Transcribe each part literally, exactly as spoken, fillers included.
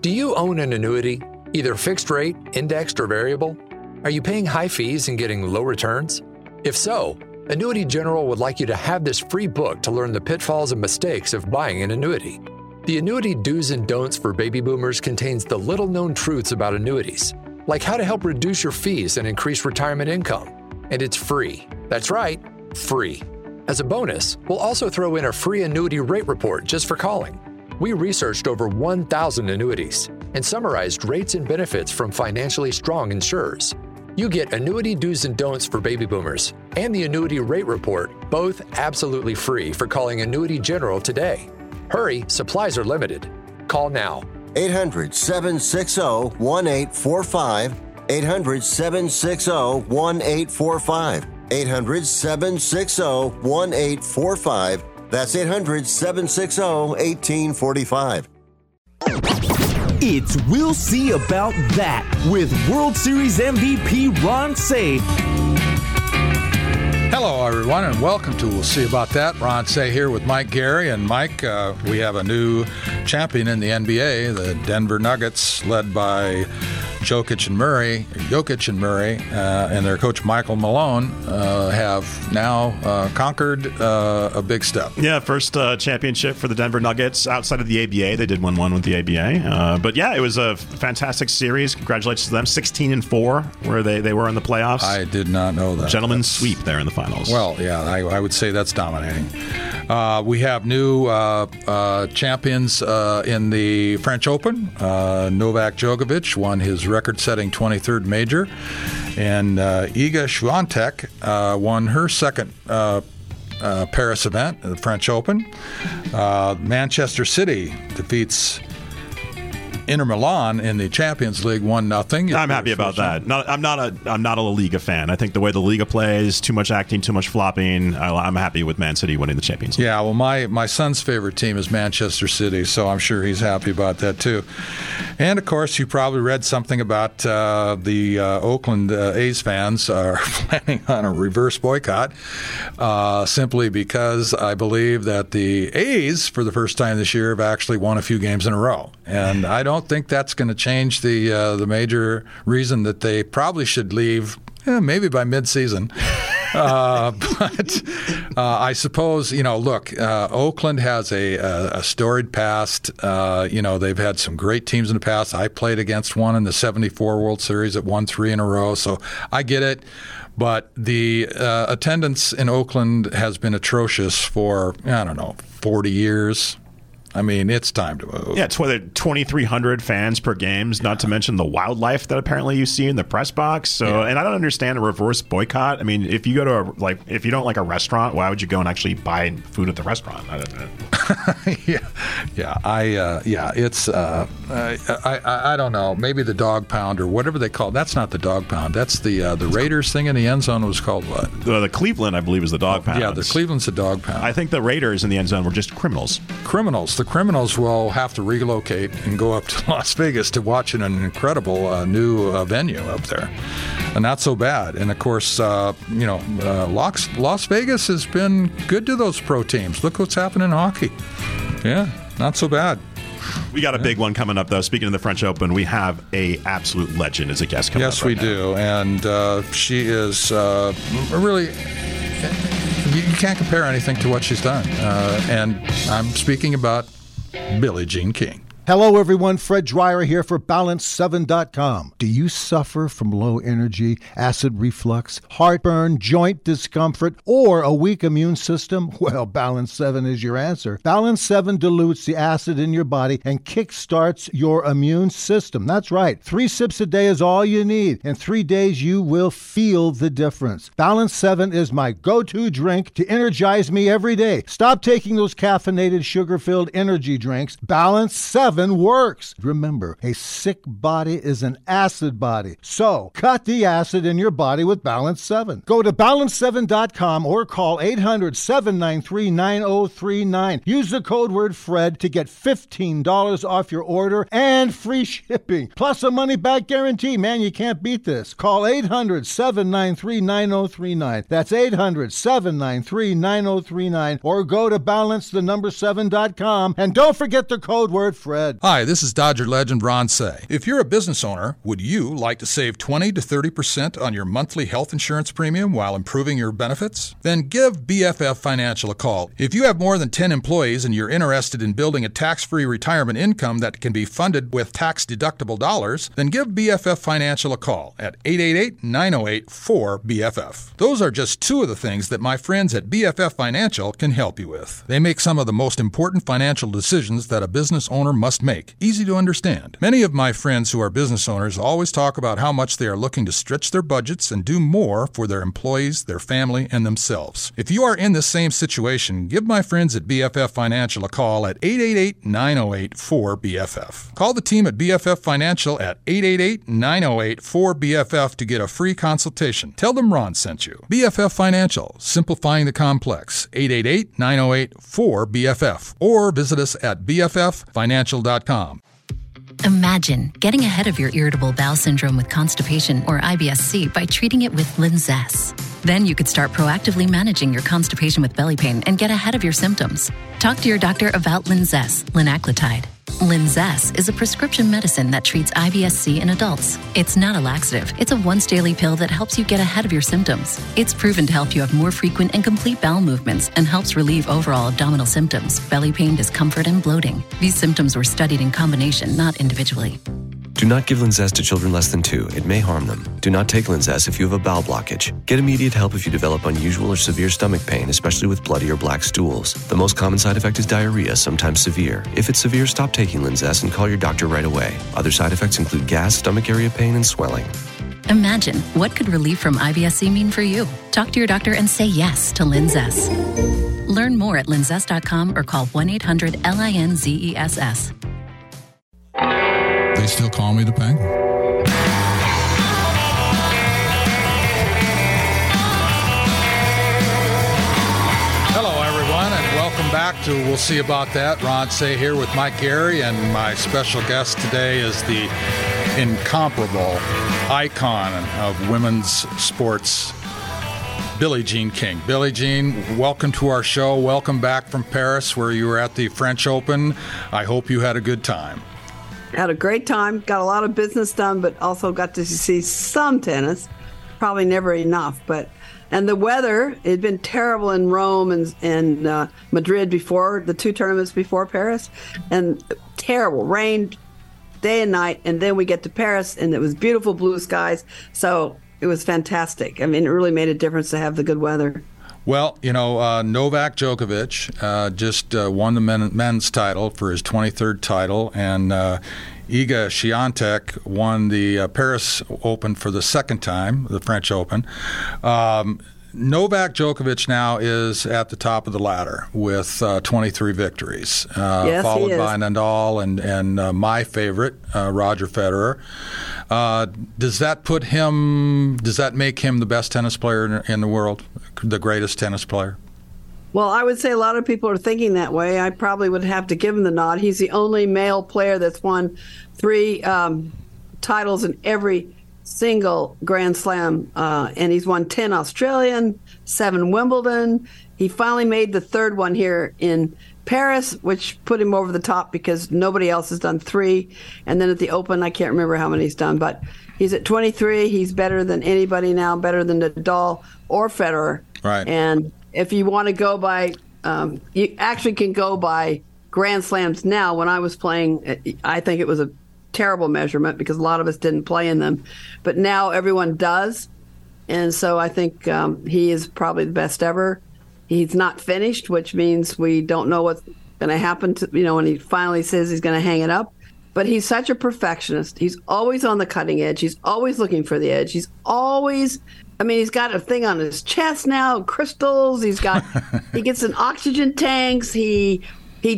Do you own an annuity, either fixed rate, indexed, or variable? Are you paying high fees and getting low returns? If so, Annuity General would like you to have this free book to learn the pitfalls and mistakes of buying an annuity. The Annuity Do's and Don'ts for Baby Boomers contains the little-known truths about annuities, like how to help reduce your fees and increase retirement income. And it's free. That's right, free. As a bonus, we'll also throw in a free annuity rate report just for calling. We researched over one thousand annuities and summarized rates and benefits from financially strong insurers. You get Annuity Do's and Don'ts for Baby Boomers and the Annuity Rate Report, both absolutely free for calling Annuity General today. Hurry, supplies are limited. Call now. eight hundred, seven six zero, one eight four five. eight hundred, seven six zero, one eight four five. eight hundred, seven six zero, one eight four five. That's eight hundred, seven six zero, one eight four five. It's We'll See About That with World Series M V P Ron Cey. Hello, everyone, and welcome to We'll See About That. Ron Cey here with Mike Gary. And Mike, uh, we have a new champion in the N B A, the Denver Nuggets, led by Jokic and Murray, Jokic and Murray, uh, and their coach Michael Malone uh, have now uh, conquered uh, a big step. Yeah, first uh, championship for the Denver Nuggets outside of the A B A. They did win one with the A B A, uh, but yeah, it was a fantastic series. Congratulations to them, sixteen and four, where they, they were in the playoffs. I did not know that. Gentlemen's sweep there in the finals. Well, yeah, I, I would say that's dominating. Uh, we have new uh, uh, champions uh, in the French Open. Uh, Novak Djokovic won his record-setting twenty-third major, and uh, Iga Swiatek uh, won her second uh, uh, Paris event, the French Open. Uh, Manchester City defeats Inter Milan in the Champions League one nothing. I'm happy about that. Not, I'm not a I'm not a La Liga fan. I think the way the Liga plays, too much acting, too much flopping. I, I'm happy with Man City winning the Champions League. Yeah, well, my, my son's favorite team is Manchester City, so I'm sure he's happy about that too. And of course, you probably read something about uh, the uh, Oakland uh, A's fans are planning on a reverse boycott, uh, simply because I believe that the A's, for the first time this year, have actually won a few games in a row, and I don't. I don't think that's going to change the uh, the major reason that they probably should leave, eh, maybe by midseason. uh, but uh, I suppose, you know, look, uh, Oakland has a, a, a storied past. Uh, you know, they've had some great teams in the past. I played against one in the seventy-four World Series that won three in a row, so I get it. But the uh, attendance in Oakland has been atrocious for, I don't know, forty years. I mean, it's time to move. Yeah, it's whether twenty-three hundred fans per games, not to mention the wildlife that apparently you see in the press box. So, yeah. And I don't understand a reverse boycott. I mean, if you go to a, like, if you don't like a restaurant, why would you go and actually buy food at the restaurant? I don't know. yeah, yeah, I, uh, yeah, it's, uh, I, I, I don't know. Maybe the dog pound or whatever they call it. That's not the dog pound. That's the uh, the Raiders thing in the end zone was called what? The, the Cleveland, I believe, is the dog pound. Yeah, the Cleveland's the dog pound. I think the Raiders in the end zone were just criminals. Criminals. The criminals will have to relocate and go up to Las Vegas to watch an incredible uh, new uh, venue up there. And not so bad. And, of course, uh, you know, uh, Las, Las Vegas has been good to those pro teams. Look what's happening in hockey. Yeah, not so bad. We got a big one coming up, though. Speaking of the French Open, we have a absolute legend as a guest coming yes, up right we now. do. And uh, she is uh, really... You can't compare anything to what she's done. Uh, and I'm speaking about Billie Jean King. Hello, everyone. Fred Dreyer here for balance seven dot com. Do you suffer from low energy, acid reflux, heartburn, joint discomfort, or a weak immune system? Well, Balance seven is your answer. Balance seven dilutes the acid in your body and kickstarts your immune system. That's right. Three sips a day is all you need. In three days, you will feel the difference. Balance seven is my go-to drink to energize me every day. Stop taking those caffeinated, sugar-filled energy drinks. Balance seven works. Remember, a sick body is an acid body. So, cut the acid in your body with Balance seven. Go to balance seven dot com or call eight hundred, seven nine three, nine zero three nine. Use the code word FRED to get fifteen dollars off your order and free shipping. Plus a money-back guarantee. Man, you can't beat this. Call eight hundred, seven nine three, nine zero three nine. That's eight hundred, seven nine three, nine zero three nine. Or go to balance the number seven dot com and don't forget the code word FRED. ahead. Hi, this is Dodger legend Ron Say. If you're a business owner, would you like to save twenty to thirty percent on your monthly health insurance premium while improving your benefits? Then give B F F Financial a call. If you have more than ten employees and you're interested in building a tax-free retirement income that can be funded with tax-deductible dollars, then give B F F Financial a call at eight eight eight, nine oh eight, four B F F. Those are just two of the things that my friends at B F F Financial can help you with. They make some of the most important financial decisions that a business owner must make. Easy to understand. Many of my friends who are business owners always talk about how much they are looking to stretch their budgets and do more for their employees, their family, and themselves. If you are in this same situation, give my friends at B F F Financial a call at eight eight eight, nine oh eight, four B F F. Call the team at B F F Financial at eight eight eight, nine oh eight, four B F F to get a free consultation. Tell them Ron sent you. B F F Financial, simplifying the complex. eight eight eight, nine oh eight, four B F F. Or visit us at b f f financial dot com. Imagine getting ahead of your irritable bowel syndrome with constipation or I B S C by treating it with Linzess. Then you could start proactively managing your constipation with belly pain and get ahead of your symptoms. Talk to your doctor about Linzess, linaclotide. Linzess is a prescription medicine that treats I B S C in adults. It's not a laxative. It's a once-daily pill that helps you get ahead of your symptoms. It's proven to help you have more frequent and complete bowel movements and helps relieve overall abdominal symptoms, belly pain, discomfort, and bloating. These symptoms were studied in combination, not individually. Do not give Linzess to children less than two. It may harm them. Do not take Linzess if you have a bowel blockage. Get immediate help if you develop unusual or severe stomach pain, especially with bloody or black stools. The most common side effect is diarrhea, sometimes severe. If it's severe, stop taking Linzess and call your doctor right away. Other side effects include gas, stomach area pain, and swelling. Imagine, what could relief from I B S C mean for you? Talk to your doctor and say yes to Linzess. Learn more at linzess dot com or call one eight hundred L I N Z E S S. They still call me the Penguin. Hello, everyone, and welcome back to We'll See About That. Ron Say here with Mike Gary, and my special guest today is the incomparable icon of women's sports, Billie Jean King. Billie Jean, welcome to our show. Welcome back from Paris, where you were at the French Open. I hope you had a good time. Had a great time, got a lot of business done, but also got to see some tennis. Probably never enough, but and the weather, it had been terrible in Rome and, and uh, Madrid before, the two tournaments before Paris, and terrible, rained day and night, and then we get to Paris, and it was beautiful blue skies, so it was fantastic. I mean, it really made a difference to have the good weather. Well, you know, uh, Novak Djokovic uh, just uh, won the men, men's title for his twenty-third title, and uh, Iga Swiatek won the uh, Paris Open for the second time, the French Open. Um, Novak Djokovic now is at the top of the ladder with uh, twenty-three victories, uh, yes, followed by Nadal and, and uh, my favorite, uh, Roger Federer. Uh, does that put him, does that make him the best tennis player in, in the world, the greatest tennis player? Well, I would say a lot of people are thinking that way. I probably would have to give him the nod. He's the only male player that's won three um, titles in every single Grand Slam, uh, and he's won ten Australian, seven Wimbledon. He finally made the third one here in Paris, which put him over the top because nobody else has done three. And then at the Open, I can't remember how many he's done, but he's at twenty-three. He's better than anybody now, better than Nadal or Federer. Right. And if you want to go by, um, you actually can go by Grand Slams now. When I was playing, I think it was a terrible measurement because a lot of us didn't play in them. But now everyone does. And so I think um, he is probably the best ever. He's not finished, which means we don't know what's going to happen to, you know, when he finally says he's going to hang it up. But he's such a perfectionist. He's always on the cutting edge. He's always looking for the edge. He's always, I mean, he's got a thing on his chest now, crystals. He's got, he gets in oxygen tanks. He, he,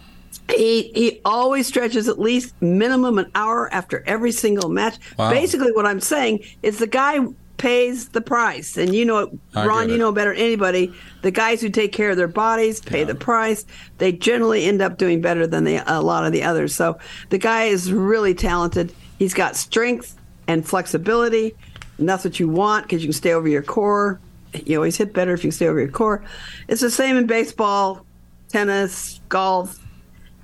he, he always stretches at least minimum an hour after every single match. Wow. Basically what I'm saying is the guy pays the price. And you know, Ron, you know better than anybody, the guys who take care of their bodies pay yeah. the price. They generally end up doing better than the, a lot of the others. So the guy is really talented. He's got strength and flexibility, and that's what you want because you can stay over your core. You always hit better if you stay over your core. It's the same in baseball, tennis, golf.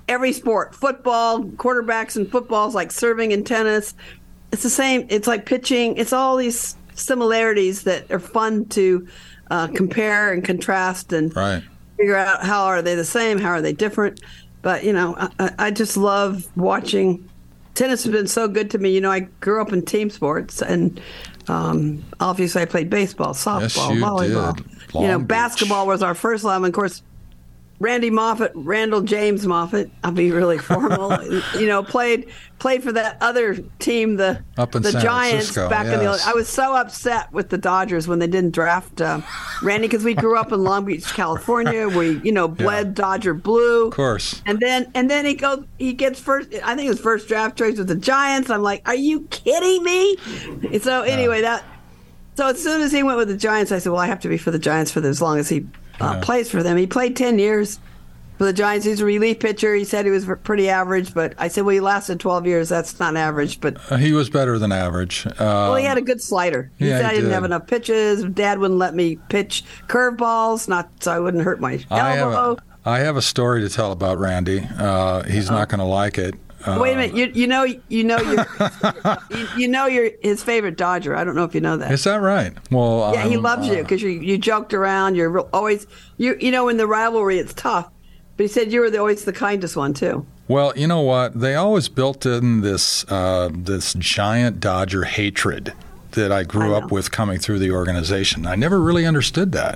every sport, football, quarterbacks in football is like serving in tennis. It's the same. It's like pitching. It's all these similarities that are fun to uh, compare and contrast and right. figure out how are they the same, how are they different. But, you know, I, I just love watching. Tennis has been so good to me. You know, I grew up in team sports, and um, obviously I played baseball, softball, yes, you volleyball. Did. Long you know, Beach. Basketball was our first love. And, of course, Randy Moffat, Randall James Moffat, I'll be really formal, you know, played played for that other team, the Up in the San Giants Francisco, back in the yes. I was so upset with the Dodgers when they didn't draft uh, Randy, because we grew up in Long Beach, California. We, you know, bled yeah. Dodger blue. Of course. And then and then he goes he gets first I think his first draft choice with the Giants. I'm like, are you kidding me? And so anyway, yeah. that so as soon as he went with the Giants, I said, well, I have to be for the Giants for as long as he uh, yeah. plays for them. He played ten years for the Giants. He's a relief pitcher. He said he was pretty average, but I said, well, he lasted twelve years. That's not average. But uh, he was better than average. Um, well, he had a good slider. He yeah, said I he didn't did. have enough pitches. Dad wouldn't let me pitch curveballs, not so I wouldn't hurt my I have, elbow. a, I have a story to tell about Randy. Uh, he's oh. not going to like it. Uh, Wait a minute. You you know you know you're, you, you know you're his favorite Dodger. I don't know if you know that. Is that right? Well, yeah, he um, loves uh, you because you you joked around. You're real, always you you know in the rivalry it's tough. But he said you were the, always the kindest one, too. Well, you know what? They always built in this uh, this giant Dodger hatred that I grew I up with coming through the organization. I never really understood that.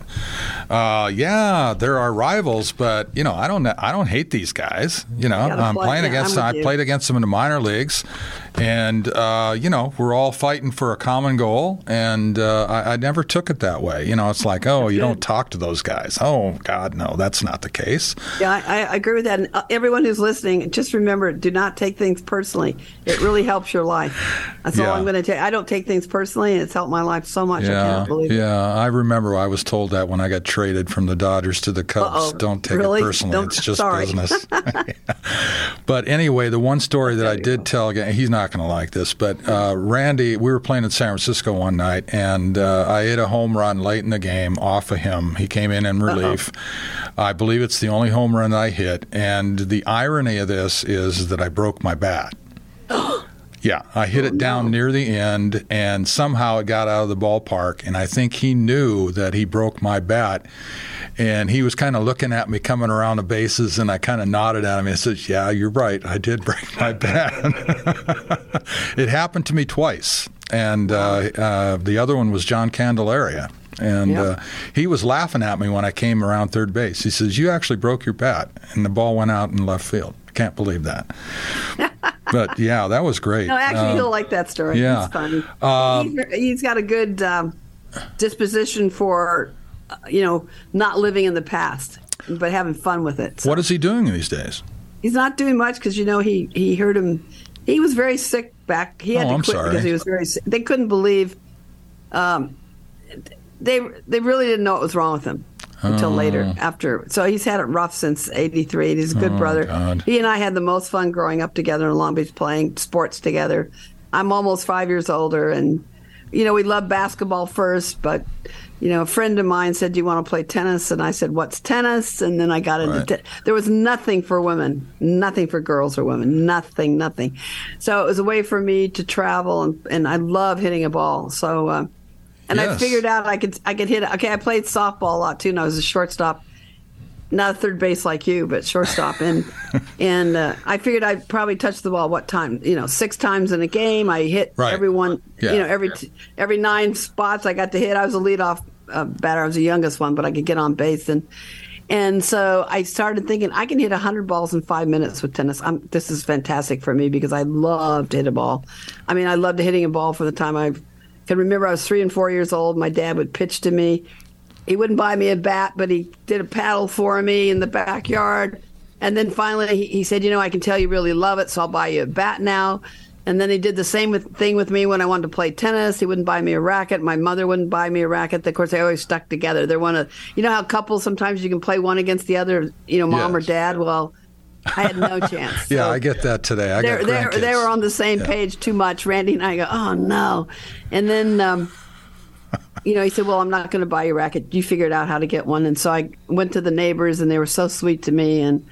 Uh, yeah, there are rivals, but you know, I don't I don't hate these guys. You know, I'm play. playing yeah, against them. I played against them in the minor leagues, and uh, you know, we're all fighting for a common goal. And uh, I, I never took it that way. You know, it's like, oh, that's you good. Don't talk to those guys. Oh God, no, that's not the case. Yeah, I, I agree with that. And everyone who's listening, just remember, do not take things personally. It really helps your life. That's yeah. all I'm going to take. I don't take things personally. Personally, it's helped my life so much. Yeah, I can't believe it. Yeah, I remember I was told that when I got traded from the Dodgers to the Cubs. Uh-oh. Don't take really? it personally. Don't, it's just sorry. business. But anyway, the one story that I did tell, again, he's not going to like this, but uh, Randy, we were playing in San Francisco one night, and uh, I hit a home run late in the game off of him. He came in in relief. Uh-oh. I believe it's the only home run that I hit. And the irony of this is that I broke my bat. Yeah, I hit it down near the end, and somehow it got out of the ballpark, and I think he knew that he broke my bat, and he was kind of looking at me coming around the bases, and I kind of nodded at him and said, yeah, you're right, I did break my bat. It happened to me twice, and uh, uh, the other one was John Candelaria. And yeah. uh, he was laughing at me when I came around third base. He says, you actually broke your bat, and the ball went out in left field. Can't believe that. But, yeah, that was great. No, actually, um, he'll like that story. Yeah. It's funny. Um, he's, he's got a good um, disposition for, uh, you know, not living in the past, but having fun with it. So. What is he doing these days? He's not doing much because, you know, he, he hurt him. He was very sick back. He had oh, to I'm quit sorry. because he was very sick. They couldn't believe um, they they really didn't know what was wrong with him until oh. later after. So he's had it rough since eighty-three. He's a good oh, brother. God. He and I had the most fun growing up together in Long Beach playing sports together. I'm almost five years older, and, you know, we loved basketball first, but, you know, a friend of mine said, do you want to play tennis? And I said, what's tennis? And then I got into right. tennis. There was nothing for women, nothing for girls or women, nothing, nothing. So it was a way for me to travel, and, and I love hitting a ball. So, uh, and yes. I figured out I could I could hit. Okay, I played softball a lot too, and I was a shortstop, not a third base like you, but shortstop. And and uh, I figured I'd probably touch the ball what time? You know, six times in a game. I hit right. everyone. Yeah. You know, every t- every nine spots I got to hit. I was a leadoff uh, batter. I was the youngest one, but I could get on base. And and so I started thinking I can hit one hundred balls in five minutes with tennis. I'm, this is fantastic for me because I love to hit a ball. I mean, I loved hitting a ball from the time I can remember I was three and four years old. My dad would pitch to me. He wouldn't buy me a bat, but he did a paddle for me in the backyard. And then finally he, he said, you know, I can tell you really love it, so I'll buy you a bat now. And then he did the same with, thing with me when I wanted to play tennis. He wouldn't buy me a racket. My mother wouldn't buy me a racket. Of course, they always stuck together. They're one of, you know how couples, sometimes you can play one against the other, you know, mom yes. or dad? Well, I had no chance. Yeah, so I get that today. I got grandkids. They were on the same yeah. page too much. Randy and I go, oh, no. And then, um, you know, he said, well, I'm not going to buy you a racket. You figured out how to get one. And so I went to the neighbors, and they were so sweet to me. And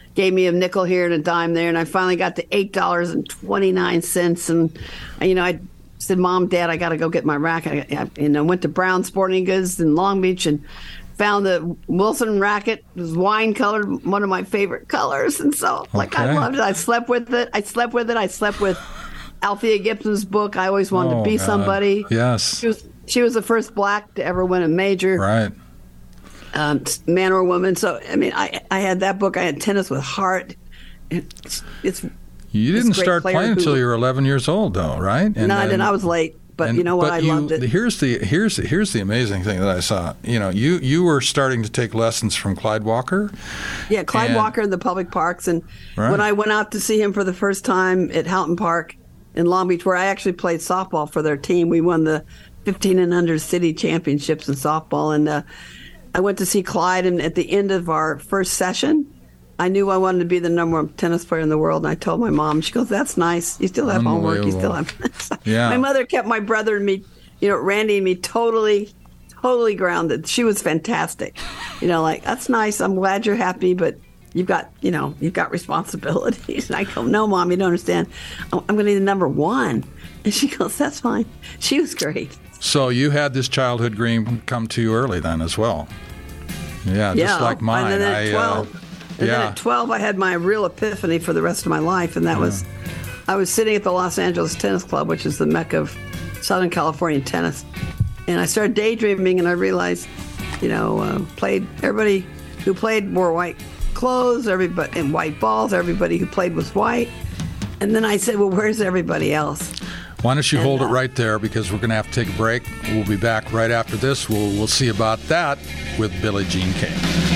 gave me a nickel here and a dime there, and I finally got to eight dollars and twenty-nine cents. And, you know, I said, Mom, Dad, I got to go get my racket. I, I, you know, went to Brown Sporting Goods in Long Beach and found the Wilson racket. It was wine colored, one of my favorite colors. And so, like, okay. I loved it. I slept with it. I slept with it. I slept with Althea Gibson's book. I always wanted oh, to be God. somebody. Yes. She was, she was the first black to ever win a major. Right. Um, man or woman. So, I mean, I, I had that book. I had Tennis with Heart. It's, it's You didn't great start player playing who- until you were eleven years old, though, right? And, no, I didn't. and- I was late. But and- you know what? but I you- loved it. Here's the here's the, here's the amazing thing that I saw. You know, you you were starting to take lessons from Clyde Walker. Yeah, Clyde and- Walker in the public parks. And Right. when I went out to see him for the first time at Houghton Park in Long Beach, where I actually played softball for their team, we won the fifteen and under city championships in softball. And uh, I went to see Clyde, and at the end of our first session, I knew I wanted to be the number one tennis player in the world. And I told my mom, she goes, "That's nice. You still have homework. You still have." Yeah. My mother kept my brother and me, you know, Randy and me totally, totally grounded. She was fantastic. You know, like, that's nice. I'm glad you're happy, but you've got, you know, you've got responsibilities. And I go, "No, Mom, you don't understand. I'm going to be the number one." And she goes, "That's fine." She was great. So you had this childhood dream come to you early then as well. Yeah, Yeah. just like mine. And then I, at twelve, uh, and yeah. then at twelve, I had my real epiphany for the rest of my life, and that was, I was sitting at the Los Angeles Tennis Club, which is the mecca of Southern California tennis, and I started daydreaming, and I realized, you know, uh, played everybody who played wore white clothes, everybody and white balls. Everybody who played was white, and then I said, "Well, where's everybody else?" Why don't you And, hold uh, it right there, because we're going to have to take a break. We'll be back right after this. We'll we'll see about that with Billie Jean King.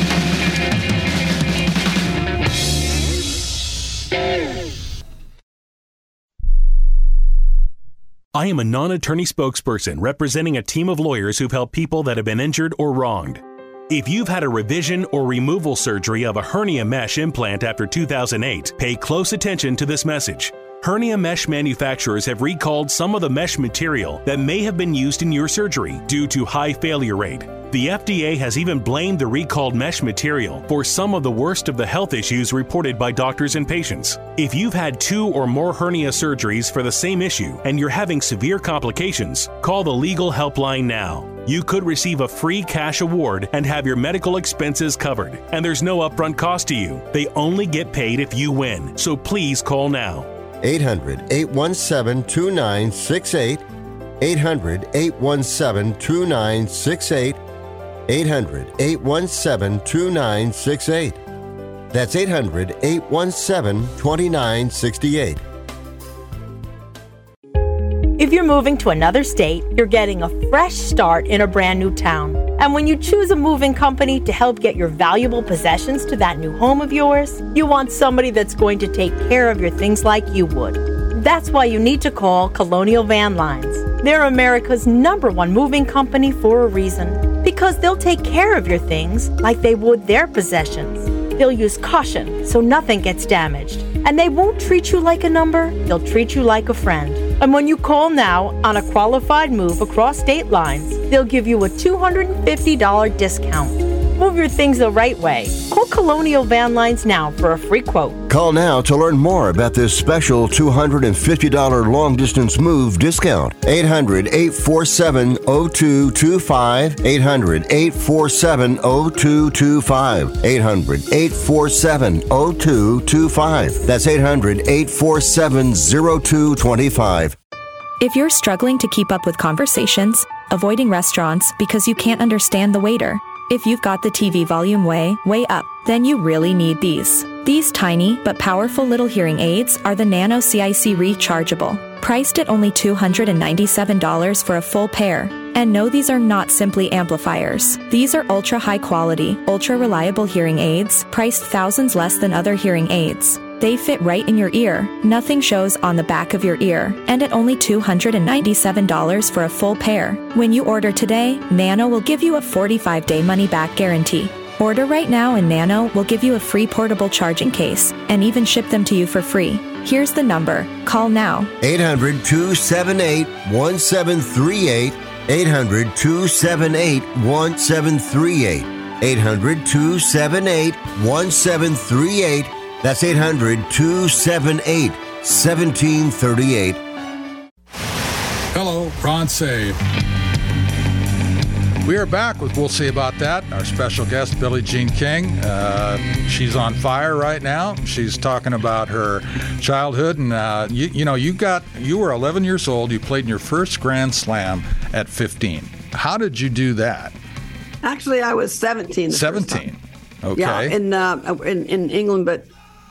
I am a non-attorney spokesperson representing a team of lawyers who've helped people that have been injured or wronged. If you've had a revision or removal surgery of a hernia mesh implant after two thousand eight, pay close attention to this message. Hernia mesh manufacturers have recalled some of the mesh material that may have been used in your surgery due to high failure rate. The F D A has even blamed the recalled mesh material for some of the worst of the health issues reported by doctors and patients. If you've had two or more hernia surgeries for the same issue and you're having severe complications, call the legal helpline now. You could receive a free cash award and have your medical expenses covered. And there's no upfront cost to you. They only get paid if you win. So please call now. eight hundred, eight one seven, two nine six eight. eight hundred, eight one seven, two nine six eight. eight hundred, eight one seven, two nine six eight. That's eight hundred, eight one seven, two nine six eight. If you're moving to another state, you're getting a fresh start in a brand new town. And when you choose a moving company to help get your valuable possessions to that new home of yours, you want somebody that's going to take care of your things like you would. That's why you need to call Colonial Van Lines. They're America's number one moving company for a reason. Because they'll take care of your things like they would their possessions. They'll use caution so nothing gets damaged. And they won't treat you like a number, they'll treat you like a friend. And when you call now on a qualified move across state lines, they'll give you a two hundred fifty dollars discount. Move your things the right way. Call Colonial Van Lines now for a free quote. Call now to learn more about this special two hundred fifty dollars long-distance move discount. eight hundred, eight four seven, zero two two five. eight hundred, eight four seven, zero two two five. eight hundred, eight four seven, zero two two five. That's eight hundred, eight four seven, zero two two five. If you're struggling to keep up with conversations, avoiding restaurants because you can't understand the waiter, if you've got the T V volume way, way up, then you really need these. These tiny but powerful little hearing aids are the Nano C I C Rechargeable, priced at only two hundred ninety-seven dollars for a full pair. And no, these are not simply amplifiers. These are ultra high quality, ultra reliable hearing aids, priced thousands less than other hearing aids. They fit right in your ear, nothing shows on the back of your ear, and at only two hundred ninety-seven dollars for a full pair. When you order today, Nano will give you a forty-five day money-back guarantee. Order right now and Nano will give you a free portable charging case and even ship them to you for free. Here's the number. Call now. eight hundred, two seven eight, one seven three eight. eight hundred, two seven eight, one seven three eight. eight hundred, two seven eight, one seven three eight. That's eight hundred, two seven eight, one seven three eight. Hello, Ron Save. We are back with We'll See About That. Our special guest, Billie Jean King. Uh, she's on fire right now. She's talking about her childhood, and uh, you, you know, you got you were eleven years old. You played in your first Grand Slam at fifteen. How did you do that? Actually, I was seventeen. The seventeen. Okay. Yeah, in, uh, in in England, but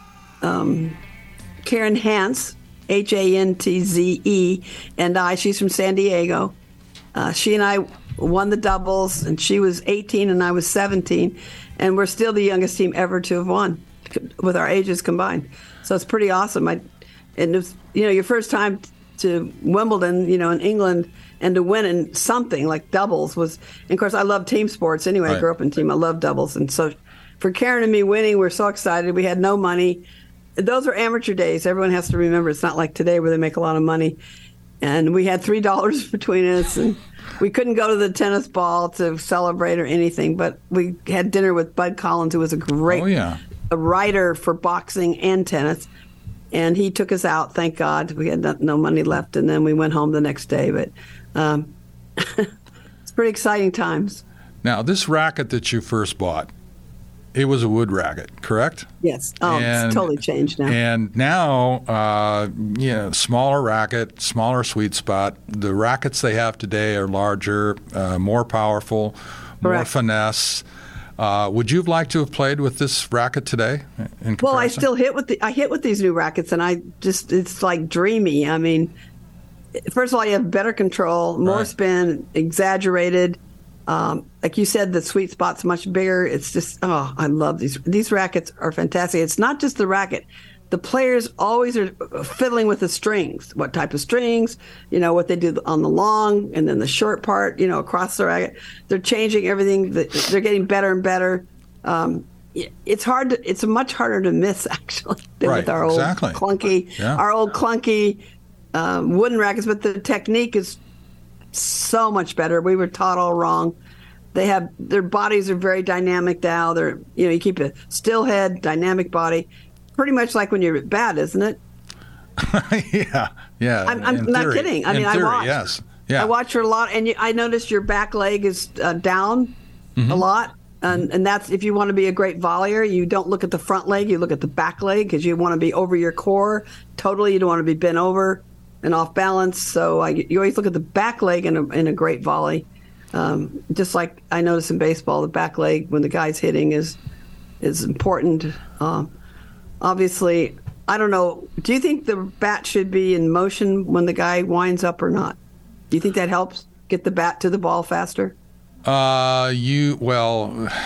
um, Karen Hantz, H A N T Z E, and I. She's from San Diego. Uh, she and I won the doubles, and she was eighteen and I was seventeen, and we're still the youngest team ever to have won with our ages combined. So it's pretty awesome. I, and it was, you know, your first time to Wimbledon, you know, in England, and to win in something like doubles was, and of course, I love team sports anyway. Right. I grew up in team. I love doubles. And so for Karen and me winning, we're so excited. We had no money. Those are amateur days. Everyone has to remember it's not like today where they make a lot of money. And we had three dollars between us, and we couldn't go to the tennis ball to celebrate or anything, but we had dinner with Bud Collins, who was a great oh, yeah. a writer for boxing and tennis. And he took us out, thank God. We had no, no money left, and then we went home the next day. But um, it's pretty exciting times. Now, this racket that you first bought, it was a wood racket, correct? Yes. Oh, and, it's totally changed now. And now, uh, you know, smaller racket, smaller sweet spot. The rackets they have today are larger, uh, more powerful, more Correct. finesse. Uh, would you have liked to have played with this racket today? In well, I comparison? still hit with the I hit with these new rackets, and I just it's like dreamy. I mean, first of all, you have better control, more Right. spin, exaggerated. Um, like you said, the sweet spot's much bigger. It's just, oh, I love these. These rackets are fantastic. It's not just the racket. The players always are fiddling with the strings, what type of strings, you know, what they do on the long and then the short part, you know, across the racket. They're changing everything. They're getting better and better. Um, it's hard to, it's much harder to miss, actually, than Right, with our old exactly. clunky, Yeah. our old clunky um, wooden rackets. But the technique is so much better. We were taught all wrong. They have their bodies are very dynamic now. They're you know you keep a still head, dynamic body, pretty much like when you're at bat, isn't it? yeah, yeah. I'm, I'm in not theory. kidding. I in mean, theory, I watch. yes, yeah. I watch her a lot, and you, I noticed your back leg is uh, down Mm-hmm. a lot, and and that's if you want to be a great volleyer, you don't look at the front leg, you look at the back leg because you want to be over your core totally. You don't want to be bent over and off balance. So I, you always look at the back leg in a, in a great volley. Um, just like I notice in baseball, the back leg when the guy's hitting is is important. Um, obviously, I don't know. Do you think the bat should be in motion when the guy winds up or not? Do you think that helps get the bat to the ball faster? Uh, you well,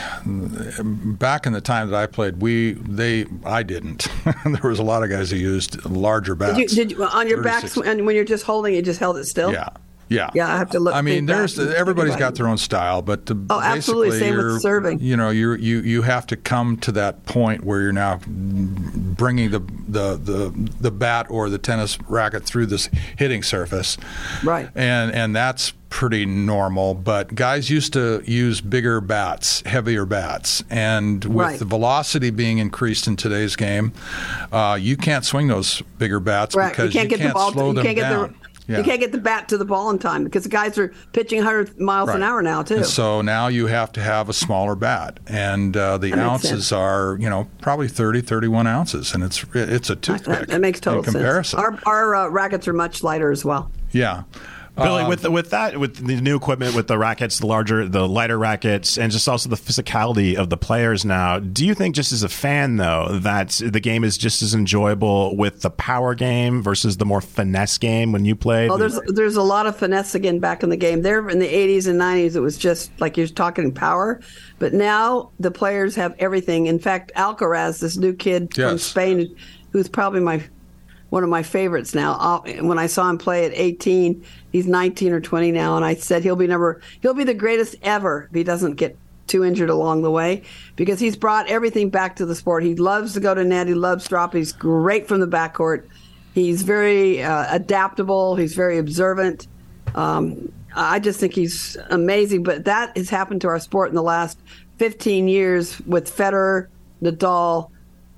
back in the time that I played, we they I didn't. There was a lot of guys who used larger bats. Did you, did you on your back thirty-six. and when you're just holding it, just held it still? Yeah. Yeah, yeah. I have to look. I mean, think there's back and everybody's think got about their own style, but the, Oh, absolutely. basically Same with you're- serving. You know, you you you have to come to that point where you're now bringing the the the, the bat or the tennis racket through this hitting surface, right? And and that's pretty normal. But guys used to use bigger bats, heavier bats, and with Right. the velocity being increased in today's game, uh, you can't swing those bigger bats Right. because you can't get can't the ball. slow you them can't get down. the. Yeah. You can't get the bat to the ball in time because the guys are pitching one hundred miles an Right. hour now too. And so now you have to have a smaller bat, and uh, the That makes ounces sense. are, you know, probably thirty, thirty-one ounces, and it's it's a toothpick. that, that makes total in comparison. sense. Our our uh, rackets are much lighter as well. Yeah. Billy, Um, with with that, with the new equipment, with the rackets, the larger, the lighter rackets, and just also the physicality of the players now, do you think, just as a fan, though, that the game is just as enjoyable with the power game versus the more finesse game when you played? Oh, there's there's a lot of finesse again back in the game. There in the eighties and nineties, it was just like you're talking power, but now the players have everything. In fact, Alcaraz, this new kid from Yes. Spain, who's probably my one of my favorites now. Uh, When I saw him play at eighteen, he's nineteen or twenty now, and I said he'll be never he'll be the greatest ever if he doesn't get too injured along the way, because he's brought everything back to the sport. He loves to go to net. He loves drop. He's great from the backcourt. He's very uh, adaptable. He's very observant. Um, I just think he's amazing. But that has happened to our sport in the last fifteen years with Federer, Nadal,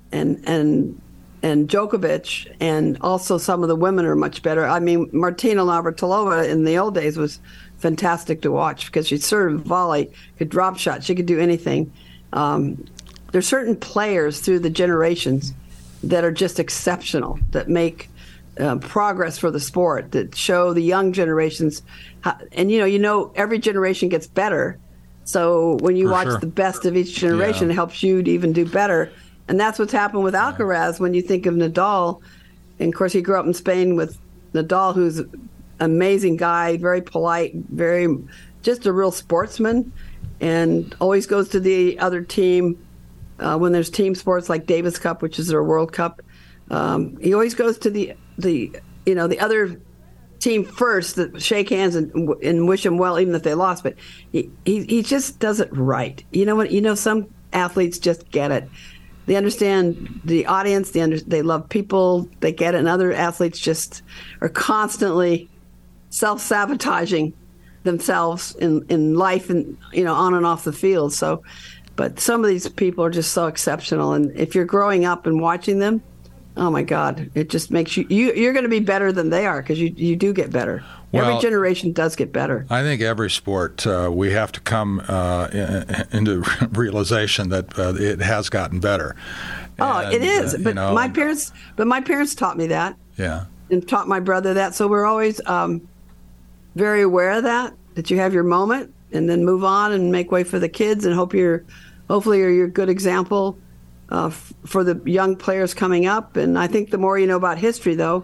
and and and Djokovic, and also some of the women are much better. I mean, Martina Navratilova in the old days was fantastic to watch because she served, volley, could drop shot, she could do anything. Um, there's certain players through the generations that are just exceptional, that make uh, progress for the sport, that show the young generations. How, and you know, you know, every generation gets better. So when you For watch sure. the best of each generation, Yeah. it helps you to even do better. And that's what's happened with Alcaraz when you think of Nadal. And of course, he grew up in Spain with Nadal, who's an amazing guy, very polite, very just a real sportsman, and always goes to the other team uh, when there's team sports like Davis Cup, which is their World Cup. Um, he always goes to the the you know the other team first, that shake hands and, and wish them well, even if they lost. But he, he he just does it right. You know what? You know, some athletes just get it. They understand the audience. They under, they love people. They get it. And other athletes just are constantly self-sabotaging themselves in, in life and, you know, on and off the field. So, but some of these people are just so exceptional. And if you're growing up and watching them, oh my God, it just makes you, you you're going to be better than they are, because you, you do get better. Well, every generation does get better. I think every sport, uh, we have to come uh, in, into realization that uh, it has gotten better. Oh, And, it is. uh, you but know, my parents, but my parents taught me that. Yeah. And taught my brother that. So we're always um, very aware of that, that you have your moment and then move on and make way for the kids, and hope you're, hopefully you're a good example uh, f- for the young players coming up. And I think the more you know about history, though,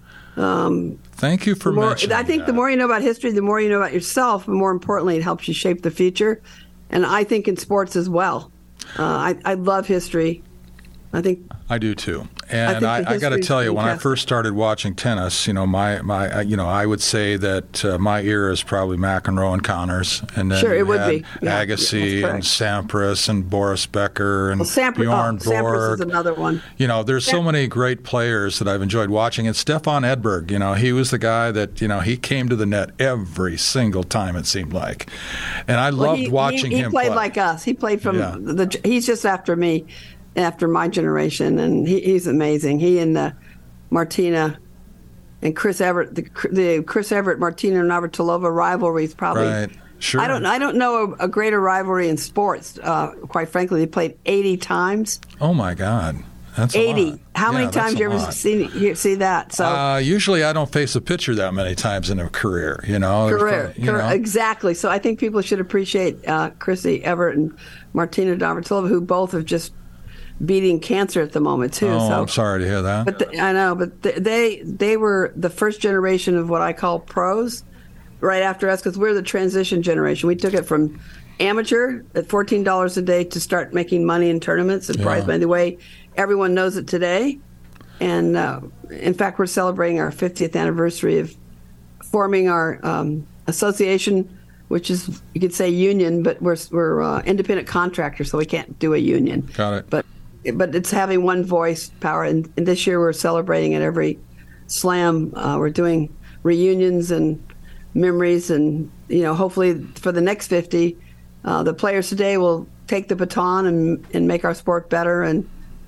um, Thank you for the more, mentioning I think that. the more you know about history, the more you know about yourself, and more importantly, it helps you shape the future. And I think in sports as well. Uh, I, I love history. I think I do too, I and think I, the I, got to history's tell you, when I fantastic. first started watching tennis, you know, my my, uh, you know, I would say that uh, my era is probably McEnroe and Connors, and then Sure, it you would had be. Yeah, Agassi that's and correct. Sampras and Boris Becker and well, Sampras, Bjorn oh, Sampras Borg. is another one. You know, there's so many great players that I've enjoyed watching. And Stefan Edberg, you know, he was the guy that, you know, he came to the net every single time, it seemed like. And I Well, loved he, watching he, he him played play. like us. He played from Yeah. the. He's just after me, after my generation, and he, he's amazing. He and uh, Martina and Chris Everett, the, the Chris Everett Martina Navratilova rivalry is probably. Right. Sure. I don't. I don't know a, a greater rivalry in sports. Uh, quite frankly, they played eighty times. Oh, my God. That's a eighty. lot. How Yeah, many that's times a you ever lot. see hear, see that? So. Uh, usually, I don't face a pitcher that many times in a career. You know, There's Career, probably- you career- know. exactly. So I think people should appreciate uh, Chrissy Everett and Martina Navratilova, who both have just beating cancer at the moment too. Oh, so I'm sorry to hear that. But the, I know, but th- they they were the first generation of what I call pros, right after us, because we're the transition generation. We took it from amateur at fourteen dollars a day to start making money in tournaments and Yeah. prize money the way everyone knows it today. And uh, in fact, we're celebrating our fiftieth anniversary of forming our um, association, which is, you could say union, but we're we're uh, independent contractors, so we can't do a union. Got it. But but it's having one voice power, and, and this year we're celebrating at every slam. Uh, we're doing reunions and memories, and you know, hopefully for the next fifty, uh, the players today will take the baton and and make our sport better and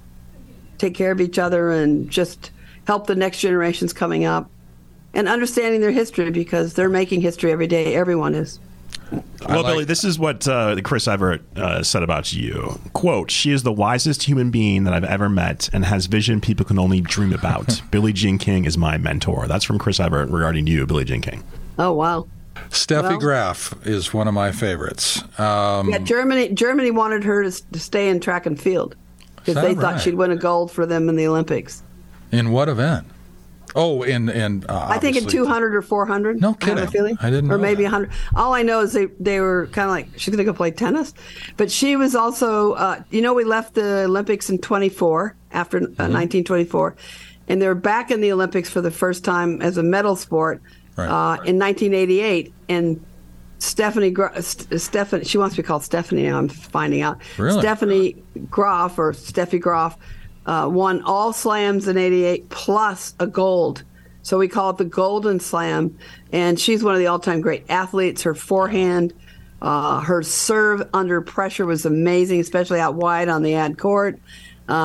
take care of each other and just help the next generations coming up and understanding their history, because they're making history every day. Everyone is. Well, Billy, this is what uh, Chris Everett uh, said about you. Quote, "She is the wisest human being that I've ever met and has vision people can only dream about. Billie Jean King is my mentor." That's from Chris Everett regarding you, Billie Jean King. Oh, wow. Steffi Well- Graf is one of my favorites. Um, Yeah, Germany Germany wanted her to, s- to stay in track and field because Is they that thought right? she'd win a gold for them in the Olympics. In what event? Oh, in in uh, I think in obviously- two hundred or four hundred. No I have a kidding. feeling. I didn't Or know maybe that. one hundred. All I know is they, they were kind of like, she's going to go play tennis. But she was also, uh, you know, we left the Olympics in twenty-four, after uh, Mm-hmm. nineteen twenty-four. And they were back in the Olympics for the first time as a medal sport Right. uh, in nineteen eighty-eight. And Stephanie, Gra- St- Stephanie, she wants to be called Stephanie now, I'm finding out. Really? Stephanie Graf, or Steffi Graf, uh, won all slams in eighty-eight plus a gold. So we call it the Golden Slam. And she's one of the all-time great athletes. Her forehand, uh, her serve under pressure was amazing, especially out wide on the ad court. Um,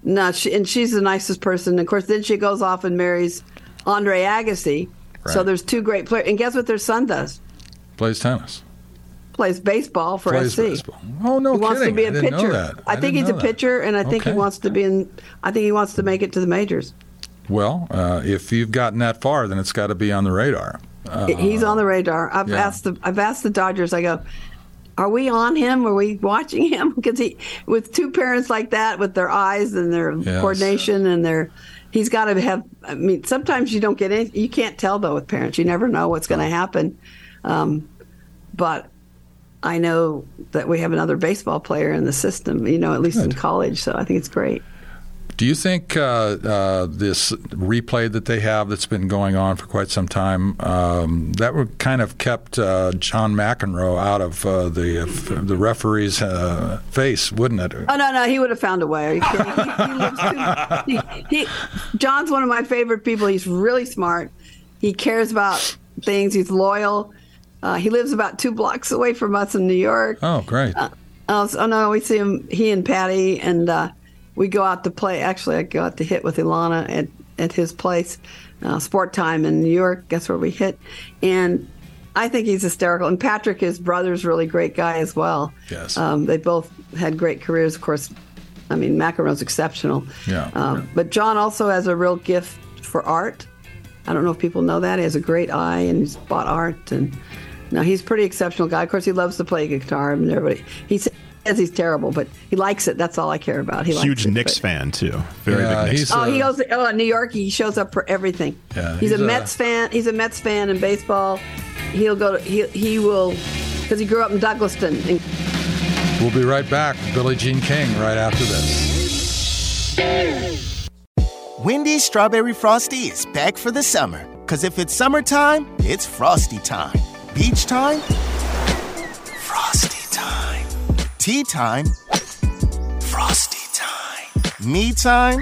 No, she, and she's the nicest person. Of course, then she goes off and marries Andre Agassi. Right. So there's two great players. And guess what their son does? Plays tennis. Plays baseball for Plays S C. Baseball. Oh, no He wants kidding. to be a I didn't pitcher. know that. I, I think didn't he's know a that. pitcher, and I think okay. he wants to be in. I think he wants to make it to the majors. Well, uh, if you've gotten that far, then it's got to be on the radar. Uh, He's on the radar. I've yeah. asked the I've asked the Dodgers. I go, are we on him? Are we watching him? Because he, with two parents like that, with their eyes and their Yes. coordination and their, he's got to have. I mean, sometimes you don't get in. You can't tell though with parents. You never know what's going to happen. Um, but I know that we have another baseball player in the system. You know, at least Good. in college. So I think it's great. Do you think uh, uh, this replay that they have that's been going on for quite some time, um, that would kind of kept uh, John McEnroe out of uh, the uh, the referee's uh, face, wouldn't it? Oh no, no, he would have found a way. Are you kidding? He, he lives too, he, he, John's one of my favorite people. He's really smart. He cares about things. He's loyal. Uh, he lives about two blocks away from us in New York. Oh, great. Uh, oh, so, oh no, we see him. He and Patty and. Uh, We go out to play. Actually, I go out to hit with Ilana at, at his place, uh, Sport Time in New York. Guess where we hit? And I think he's hysterical. And Patrick, his brother's a really great guy as well. Yes. Um, they both had great careers. Of course, I mean, McEnroe's exceptional. Yeah. Um, yeah. But John also has a real gift for art. I don't know if people know that. He has a great eye and he's bought art. And no, he's a pretty exceptional guy. Of course, he loves to play guitar. And everybody, he says he's terrible, but he likes it. That's all I care about. He likes Huge it, Knicks but- fan too. Very Yeah, big Knicks. he's, Oh, uh, he goes. Oh, in New York, he shows up for everything. Yeah, he's, he's a a- Mets fan. He's a Mets fan in baseball. He'll go. To, he he will, because he grew up in Douglaston. And We'll be right back with Billie Jean King right after this. Wendy's Strawberry Frosty is back for the summer. Because if it's summertime, it's Frosty time. Beach time, Frosty time. Tea time, Frosty time. Me time,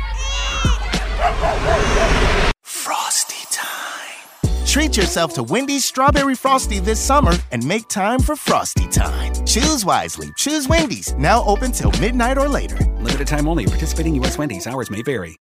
Frosty time. Treat yourself to Wendy's Strawberry Frosty this summer and make time for Frosty time. Choose wisely. Choose Wendy's. Now open till midnight or later. Limited time only. Participating U S Wendy's. Hours may vary.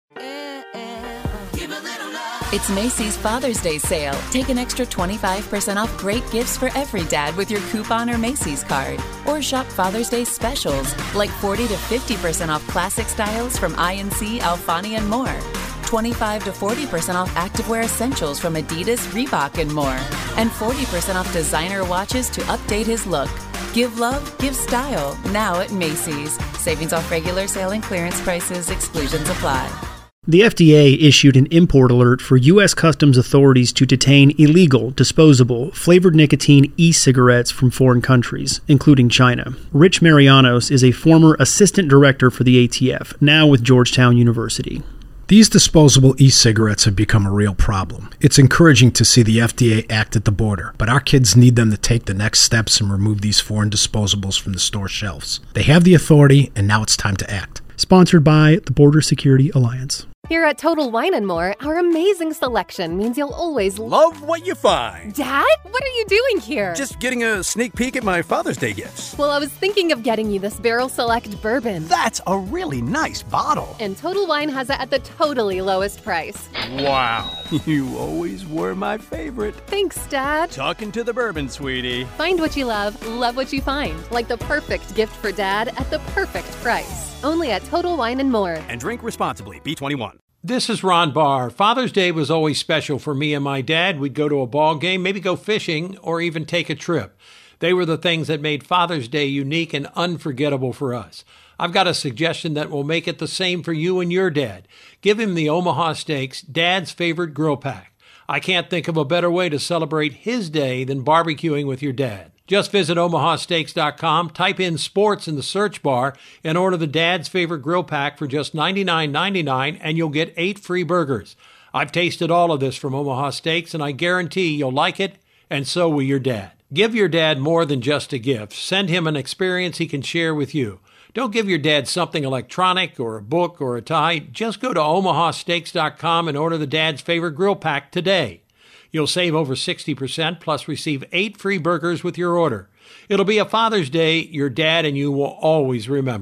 It's Macy's Father's Day sale. Take an extra twenty-five percent off great gifts for every dad with your coupon or Macy's card. Or shop Father's Day specials like forty to fifty percent off classic styles from I N C, Alfani, and more. twenty-five to forty percent off activewear essentials from Adidas, Reebok, and more. And forty percent off designer watches to update his look. Give love, give style. Now at Macy's. Savings off regular sale and clearance prices. Exclusions apply. The F D A issued an import alert for U S Customs authorities to detain illegal, disposable, flavored nicotine e-cigarettes from foreign countries, including China. Rich Marianos is a former assistant director for the A T F, now with Georgetown University. These disposable e-cigarettes have become a real problem. It's encouraging to see the F D A act at the border, but our kids need them to take the next steps and remove these foreign disposables from the store shelves. They have the authority, and now it's time to act. Sponsored by the Border Security Alliance. Here at Total Wine and More, our amazing selection means you'll always love what you find. Dad, what are you doing here? Just getting a sneak peek at my Father's Day gifts. Well, I was thinking of getting you this Barrel Select bourbon. That's a really nice bottle. And Total Wine has it at the totally lowest price. Wow. You always were my favorite. Thanks, Dad. Talking to the bourbon, sweetie. Find what you love, love what you find. Like the perfect gift for Dad at the perfect price. Only at Total Wine and More. And drink responsibly. B twenty-one. This is Ron Barr. Father's Day was always special for me and my dad. We'd go to a ball game, maybe go fishing, or even take a trip. They were the things that made Father's Day unique and unforgettable for us. I've got a suggestion that will make it the same for you and your dad. Give him the Omaha Steaks Dad's Favorite Grill Pack. I can't think of a better way to celebrate his day than barbecuing with your dad. Just visit omaha steaks dot com, type in sports in the search bar, and order the Dad's Favorite Grill Pack for just ninety-nine ninety-nine, and you'll get eight free burgers. I've tasted all of this from Omaha Steaks, and I guarantee you'll like it, and so will your dad. Give your dad more than just a gift. Send him an experience he can share with you. Don't give your dad something electronic or a book or a tie. Just go to omaha steaks dot com and order the Dad's Favorite Grill Pack today. You'll save over sixty percent, plus receive eight free burgers with your order. It'll be a Father's Day your dad and you will always remember.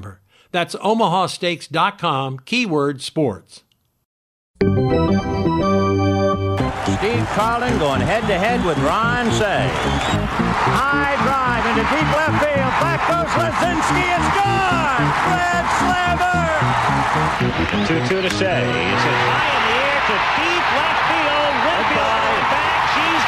That's omaha steaks dot com, keyword sports. Steve Carlin going head-to-head with Ron Cey. High drive into deep left field. Back goes Lazinski. It's gone. Grand slammer. two two to Cey. It's hit high in the air to deep left field. Winfield back. She's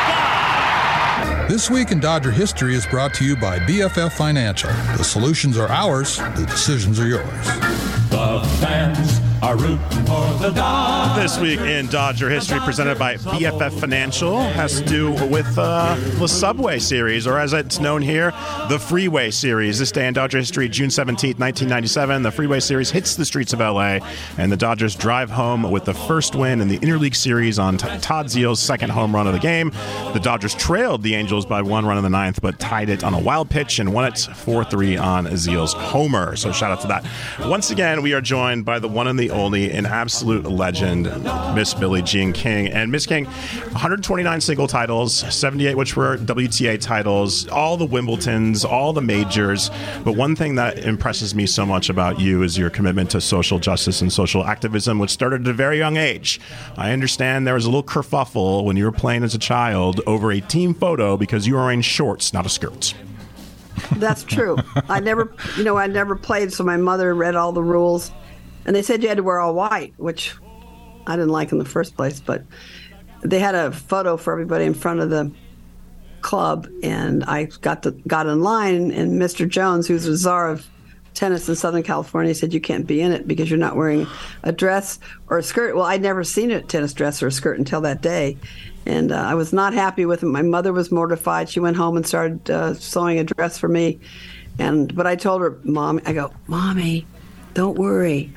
gone. This Week in Dodger History is brought to you by B F F Financial. The solutions are ours. The decisions are yours. The fans are rooting for the Dodgers. This Week in Dodger History, presented by B F F Financial, has to do with uh, the Subway Series, or as it's known here, the Freeway Series. This day in Dodger History, June seventeenth, nineteen ninety-seven, the Freeway Series hits the streets of L A, and the Dodgers drive home with the first win in the Interleague Series on t- Todd Zeal's second home run of the game. The Dodgers trailed the Angels by one run in the ninth, but tied it on a wild pitch and won it four three on Zeal's homer. So shout out to that. Once again, we are joined by the one and the only, an absolute legend, Miss Billie Jean King. And Miss King, one hundred twenty-nine single titles, seventy-eight which were W T A titles, all the Wimbledons, all the majors. But one thing that impresses me so much about you is your commitment to social justice and social activism, which started at a very young age. I understand there was a little kerfuffle when you were playing as a child over a team photo because you were wearing shorts, not a skirt. That's true. I never, you know, I never played, so my mother read all the rules. And they said you had to wear all white, which I didn't like in the first place. But they had a photo for everybody in front of the club, and I got to, got in line, and Mister Jones, who's the czar of tennis in Southern California, said you can't be in it because you're not wearing a dress or a skirt. Well, I'd never seen a tennis dress or a skirt until that day. And uh, I was not happy with it. My mother was mortified. She went home and started uh, sewing a dress for me. And but I told her, Mom, I go, Mommy, don't worry.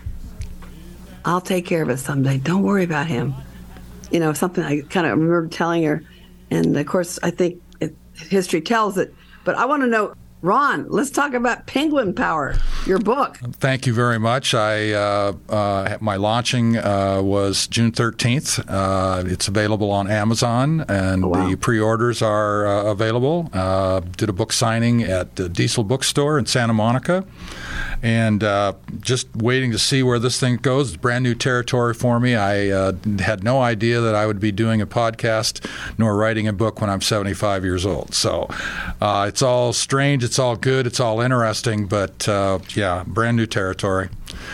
I'll take care of it someday. Don't worry about him. You know, something I kind of remember telling her. And, of course, I think it, history tells it. But I want to know, Ron, let's talk about Penguin Power, your book. Thank you very much. I uh, uh, my launching uh, was June thirteenth. Uh, it's available on Amazon, and oh, wow. the pre-orders are uh, available. Uh, did a book signing at the Diesel Bookstore in Santa Monica, and uh, just waiting to see where this thing goes. It's brand new territory for me. I uh, had no idea that I would be doing a podcast nor writing a book when I'm seventy-five years old. So uh, it's all strange. It's all good. It's all interesting. But, uh, yeah, brand new territory.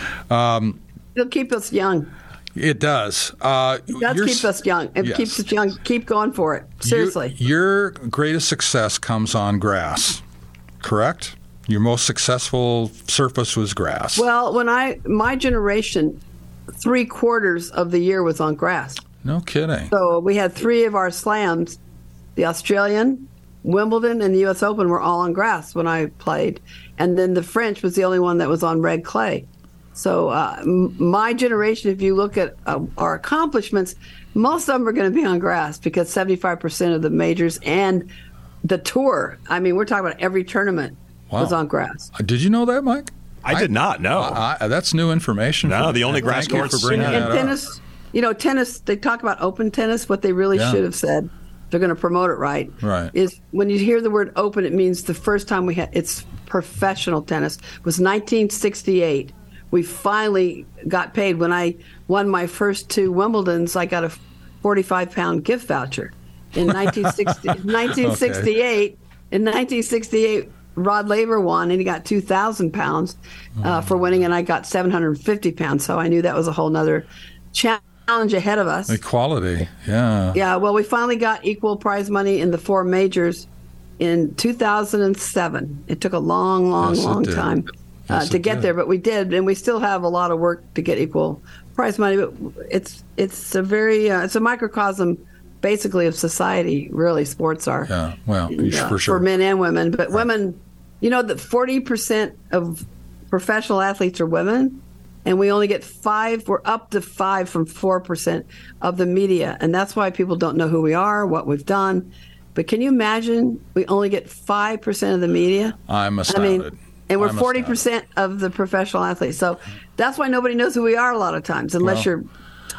Um, It'll keep us young. It does. Uh, it does keep us young. It yes. keeps us young. Keep going for it. Seriously. You, your greatest success comes on grass, correct? Your most successful surface was grass. Well, when I, my generation, three quarters of the year was on grass. No kidding. So we had three of our slams, the Australian, Wimbledon, and the U S Open were all on grass when I played. And then the French was the only one that was on red clay. So uh, m- my generation, if you look at uh, our accomplishments, most of them are going to be on grass because seventy-five percent of the majors and the tour, I mean, we're talking about every tournament wow. was on grass. Did you know that, Mike? I, I did not know. I, I, that's new information. No, the only grass courts. For bringing and, that and tennis, up. You know, tennis, they talk about open tennis. What they really yeah. should have said, they're going to promote it right, right, is when you hear the word open, it means the first time we had, it's professional tennis, it was nineteen sixty-eight. We finally got paid. When I won my first two Wimbledons, I got a forty-five pound gift voucher. In nineteen sixty, nineteen sixty-eight, okay. In nineteen sixty-eight, Rod Laver won, and he got two thousand pounds uh, for winning, and I got seven hundred fifty pounds. So I knew that was a whole nother challenge ahead of us. Equality, yeah. Yeah, well, we finally got equal prize money in the four majors in two thousand seven. It took a long, long, yes, long time uh, yes, to get did. there, but we did, and we still have a lot of work to get equal prize money. But it's it's a very uh, it's a microcosm, basically, of society. Really, sports are. Yeah, well, and, uh, for sure, for men and women. But right. women, you know, that forty percent of professional athletes are women. And we only get five, we're up to five from four percent of the media. And that's why people don't know who we are, what we've done. But can you imagine we only get five percent of the media? I'm astounded. I mean, and we're I'm forty percent astounded. of the professional athletes. So that's why nobody knows who we are a lot of times, unless well, you're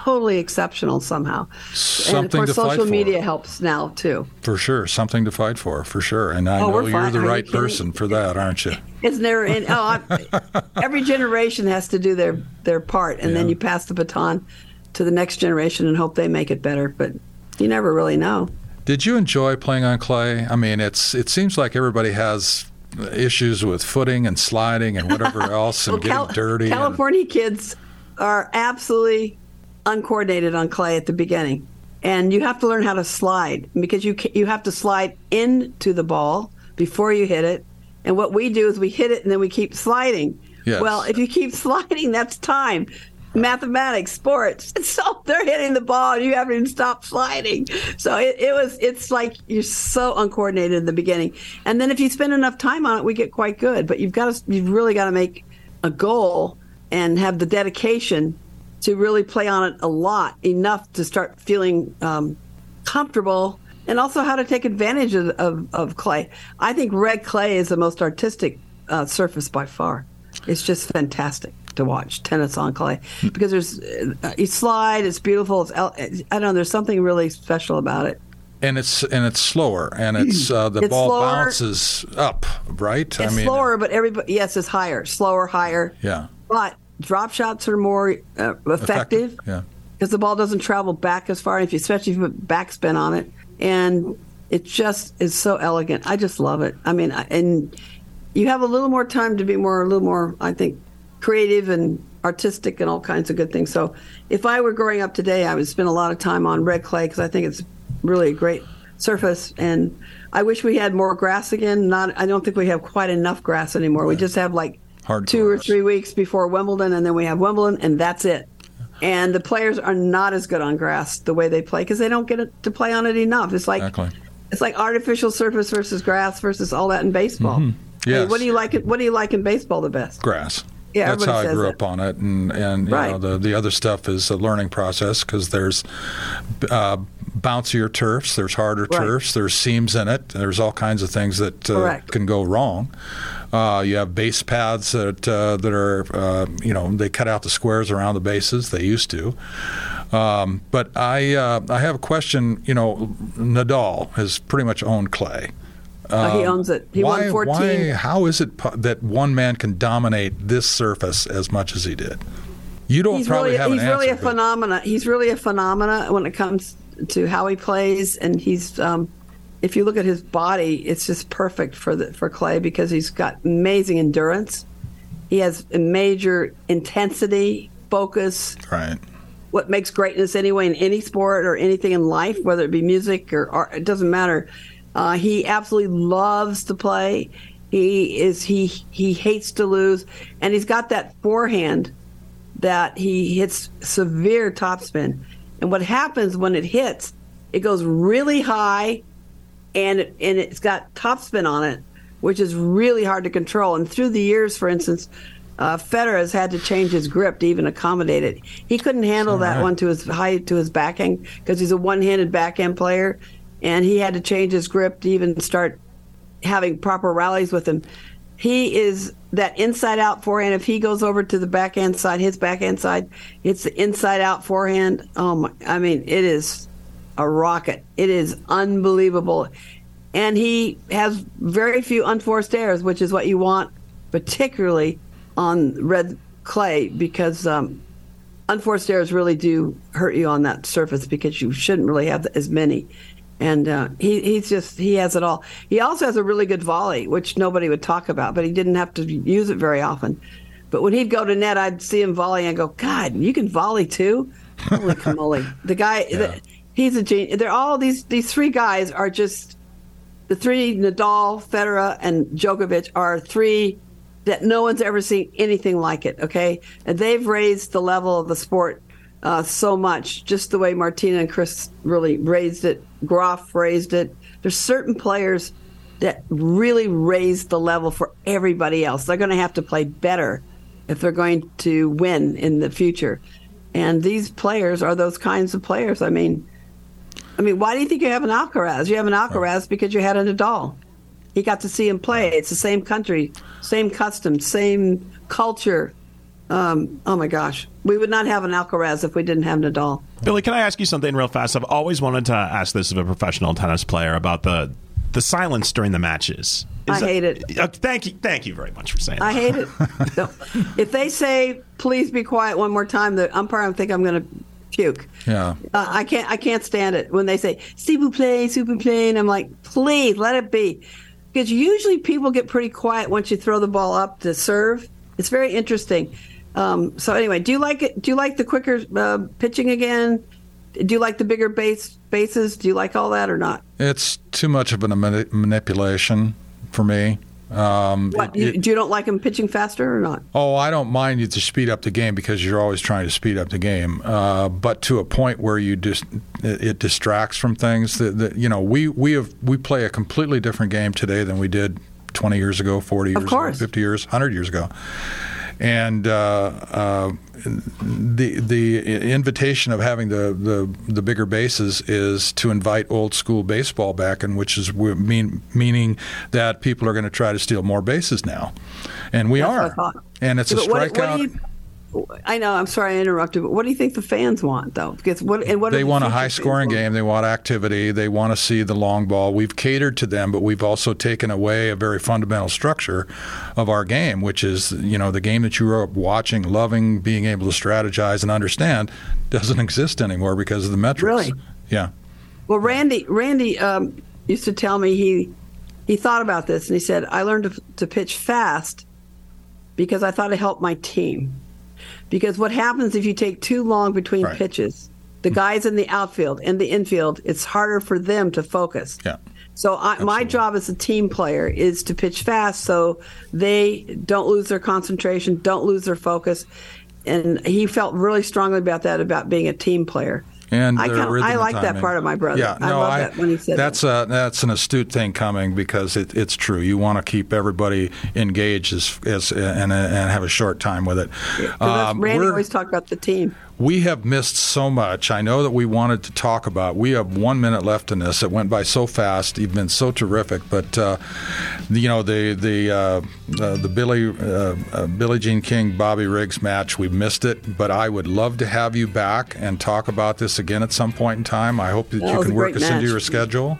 totally exceptional somehow. Something and of course, to fight social for. media helps now too. For sure, something to fight for, for sure. And I Oh, know we're you're fine. the Are you right kidding? person for that, aren't you? It's never in. Oh, I, every generation has to do their their part, and then Yeah. you pass the baton to the next generation and hope they make it better. But you never really know. Did you enjoy playing on clay? I mean, it's it seems like everybody has issues with footing and sliding and whatever else and Well, getting Cal- dirty. and- California kids are absolutely uncoordinated on clay at the beginning, and you have to learn how to slide because you ca- you have to slide into the ball before you hit it. And what we do is we hit it and then we keep sliding. Yes. Well, if you keep sliding, that's time. Mathematics, sports. So they're hitting the ball and you haven't even stopped sliding. So it, it was, it's like you're so uncoordinated in the beginning. And then if you spend enough time on it, we get quite good. But you've got to, you've really got to make a goal and have the dedication to really play on it a lot, enough to start feeling um, comfortable, and also how to take advantage of, of, of clay. I think red clay is the most artistic uh, surface by far. It's just fantastic to watch tennis on clay because there's uh, you slide, it's beautiful. It's el- I don't know. There's something really special about it. and it's and it's slower, and it's uh, the It's ball slower. bounces up, right? It's I mean, slower, but everybody yes, it's higher, slower, higher. yeah, But drop shots are more uh, effective. Yeah. Because the ball doesn't travel back as far, if you, especially if you put backspin on it. And it just is so elegant. I just love it. I mean, I- and you have a little more time to be more, a little more, I think, creative and artistic and all kinds of good things. So if I were growing up today, I would spend a lot of time on red clay because I think it's really a great surface. And I wish we had more grass again. Not, I don't think we have quite enough grass anymore. We just have like Hard two or three weeks before Wimbledon, and then we have Wimbledon, and that's it. And the players are not as good on grass the way they play because they don't get it to play on it enough. It's like Exactly. it's like artificial surface versus grass versus all that in baseball. Mhm. I mean, Yes. what do you like? What do you like in baseball the best? Grass. Yeah, That's how everybody I says grew it. up on it, and and you Right. know, the the other stuff is a learning process because there's uh, bouncier turfs, there's harder Right. turfs, there's seams in it, there's all kinds of things that uh, Correct. can go wrong. Uh, you have base paths that uh, that are uh, you know they cut out the squares around the bases. They used to. Um, but I uh, I have a question. You know, Nadal has pretty much owned clay. Uh, he Um, owns it. He why, won fourteen. Why, how is it po- that one man can dominate this surface as much as he did? You don't he's probably really, have he's an really answer. a phenomena. He's really a phenomena when it comes to how he plays, and he's. Um, if you look at his body, it's just perfect for the for clay because he's got amazing endurance. He has a major intensity, focus. Right. What makes greatness anyway in any sport or anything in life, whether it be music or art, it doesn't matter. Uh, he absolutely loves to play. He is he he hates to lose, and he's got that forehand that he hits severe topspin. And what happens when it hits, it goes really high, and it, and it's got topspin on it, which is really hard to control. And through the years, for instance, uh, Federer has had to change his grip to even accommodate it. He couldn't handle that right. one to his high to his backhand because he's a one-handed backhand player, and he had to change his grip to even start having proper rallies with him. He is that inside-out forehand. If he goes over to the backhand side, his backhand side, it's the inside-out forehand. Oh my! I mean, it is a rocket. It is unbelievable, and he has very few unforced errors, which is what you want, particularly on red clay, because um, unforced errors really do hurt you on that surface because you shouldn't really have as many. And uh, he, he's just, he has it all. He also has a really good volley, which nobody would talk about, but he didn't have to use it very often. But when he'd go to net, I'd see him volley and go, God, you can volley too? Holy camoli. The guy, the, he's a genius. They're all, these, these three guys are just, the three, Nadal, Federer, and Djokovic are three that no one's ever seen anything like it, okay? And they've raised the level of the sport uh, so much, just the way Martina and Chris really raised it. Groff raised it. There's certain players that really raised the level for everybody else. They're going to have to play better if they're going to win in the future. And these players are those kinds of players. I mean, I mean, why do you think you have an Alcaraz? You have an Alcaraz because you had a Nadal. He got to see him play. It's the same country, same customs, same culture. Um, oh my gosh, we would not have an Alcaraz if we didn't have Nadal. Billy, can I ask you something real fast? I've always wanted to ask this of a professional tennis player about the the silence during the matches. Is I that, hate it. Uh, thank you, thank you very much for saying that. I hate it. So, if they say, "Please be quiet" one more time, the umpire I think I'm going to puke. Yeah, uh, I can't. I can't stand it when they say "s'il vous plaît, s'il vous plaît," and I'm like, "Please let it be," because usually people get pretty quiet once you throw the ball up to serve. It's very interesting. Um, so anyway, do you like it? Do you like the quicker uh, pitching again? Do you like the bigger base bases? Do you like all that or not? It's too much of a mani- manipulation for me. Um, what, it, you, it, do you don't like them pitching faster or not? Oh, I don't mind you to speed up the game because you're always trying to speed up the game, uh, but to a point where you just it, it distracts from things. That, that you know, we we have we play a completely different game today than we did twenty years ago, forty years ago, fifty years, one hundred years ago. And uh, uh, the the invitation of having the, the, the bigger bases is to invite old school baseball back, and which is mean, meaning that people are going to try to steal more bases now, and we That's are. What I thought. And it's yeah, a what, strikeout. What do you, I know. I'm sorry I interrupted, but what do you think the fans want, though? Because what and what they the want a high-scoring game. They want activity. They want to see the long ball. We've catered to them, but we've also taken away a very fundamental structure of our game, which is, you know, the game that you grew up watching, loving, being able to strategize and understand, doesn't exist anymore because of the metrics. Really? Yeah. Well, Randy, Randy um, used to tell me he he thought about this, and he said, "I learned to, to pitch fast because I thought it helped my team." Because what happens if you take too long between right. pitches, the guys in the outfield and the infield, it's harder for them to focus. Yeah. So I, my job as a team player is to pitch fast so they don't lose their concentration, don't lose their focus. And he felt really strongly about that, about being a team player. And I, kinda, I like timing. that part of my brother. Yeah, I no, love I, that when he said that's that. A, that's an astute thing coming because it, it's true. You want to keep everybody engaged as, as and, and have a short time with it. Yeah, um, Randy always talked about the team. We have missed so much. I know that we wanted to talk about. We have one minute left in this. It went by so fast. You've been so terrific. But uh, you know the the uh, uh, the Billy uh, uh, Billie Jean King Bobby Riggs match. We missed it. But I would love to have you back and talk about this again at some point in time. I hope that, that you can work us into your schedule.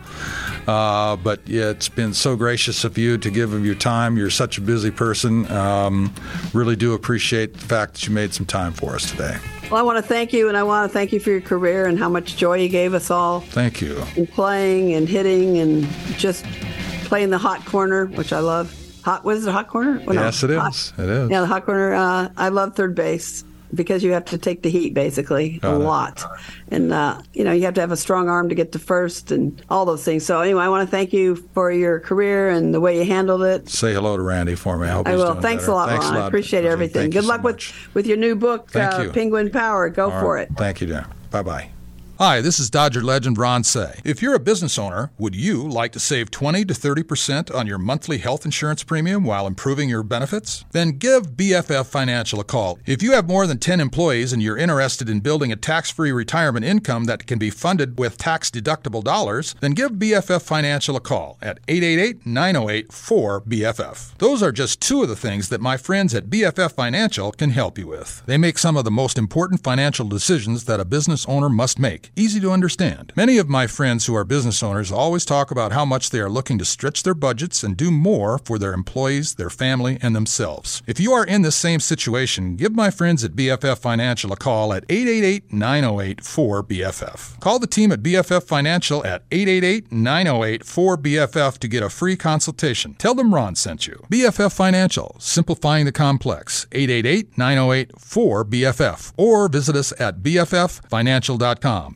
Uh, but yeah, it's been so gracious of you to give of your time. You're such a busy person. Um, really do appreciate the fact that you made some time for us today. Well, I want to thank you, and I want to thank you for your career and how much joy you gave us all. Thank you. In playing and hitting and just playing the hot corner, which I love. Hot, what is it, hot corner? Well, yes, no, it hot, is. It is. Yeah, the hot corner. Uh, I love third base because you have to take the heat, basically, Got a it. lot. And, uh, you know, you have to have a strong arm to get to first and all those things. So, anyway, I want to thank you for your career and the way you handled it. Say hello to Randy for me. I hope I he's will. doing Thanks better. a lot, Thanks Ron. a lot. I appreciate everything. Thank Good so luck with, with your new book, uh, Penguin Power. Go all for right. it. Thank you, dear. Bye-bye. Hi, this is Dodger legend Ron Say. If you're a business owner, would you like to save twenty to thirty percent on your monthly health insurance premium while improving your benefits? Then give B F F Financial a call. If you have more than ten employees and you're interested in building a tax-free retirement income that can be funded with tax-deductible dollars, then give B F F Financial a call at eight eight eight, nine oh eight, four B F F. Those are just two of the things that my friends at B F F Financial can help you with. They make some of the most important financial decisions that a business owner must make. Easy to understand. Many of my friends who are business owners always talk about how much they are looking to stretch their budgets and do more for their employees, their family, and themselves. If you are in this same situation, give my friends at B F F Financial a call at eight eight eight, nine oh eight, four B F F. Call the team at B F F Financial at eight eight eight, nine oh eight, four B F F to get a free consultation. Tell them Ron sent you. B F F Financial, simplifying the complex. eight eight eight, nine oh eight, four B F F. Or visit us at b f f financial dot com.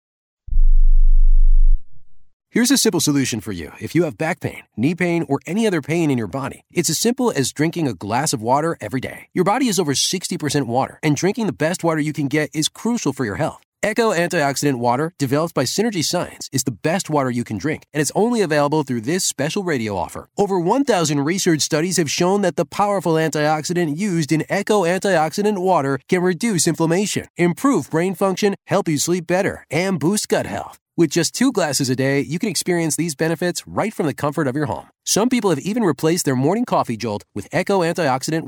Here's a simple solution for you if you have back pain, knee pain, or any other pain in your body. It's as simple as drinking a glass of water every day. Your body is over sixty percent water, and drinking the best water you can get is crucial for your health. Echo Antioxidant Water, developed by Synergy Science, is the best water you can drink, and it's only available through this special radio offer. Over one thousand research studies have shown that the powerful antioxidant used in Echo Antioxidant Water can reduce inflammation, improve brain function, help you sleep better, and boost gut health. With just two glasses a day, you can experience these benefits right from the comfort of your home. Some people have even replaced their morning coffee jolt with Echo Antioxidant Water.